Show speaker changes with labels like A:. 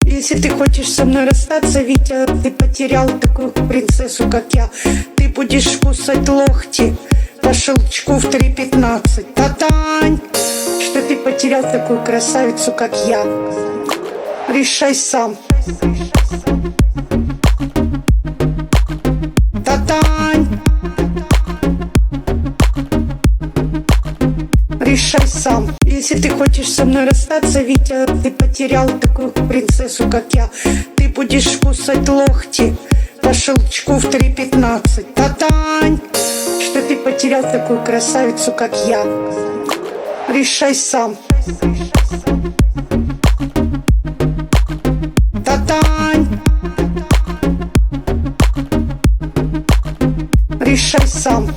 A: Если ты хочешь со мной расстаться, Витя, ты потерял такую принцессу, как я. Ты будешь кусать локти по щелчку в 3:15. Татань, что ты потерял такую красавицу, как я. Решай сам. Татань, решай сам. Если ты хочешь со мной расстаться, Витя, ты потерял такую принцессу, как я. Ты будешь кусать локти по щелчку в 3:15. Татань, что ты потерял такую красавицу, как я. Решай сам.